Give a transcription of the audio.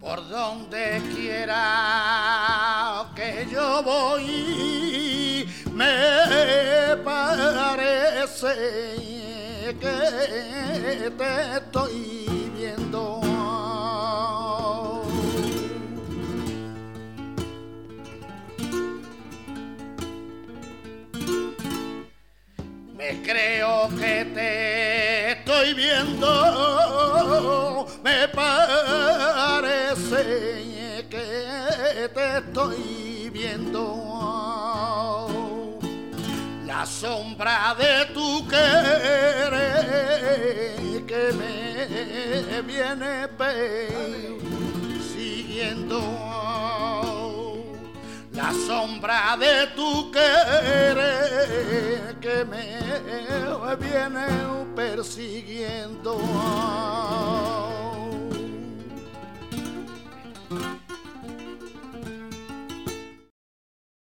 Por donde quiera que yo voy, me parece que te estoy viendo. Me creo que te estoy viendo, me parece que te estoy viendo. La sombra de tu querer que me viene persiguiendo. La sombra de tu querer que me viene persiguiendo.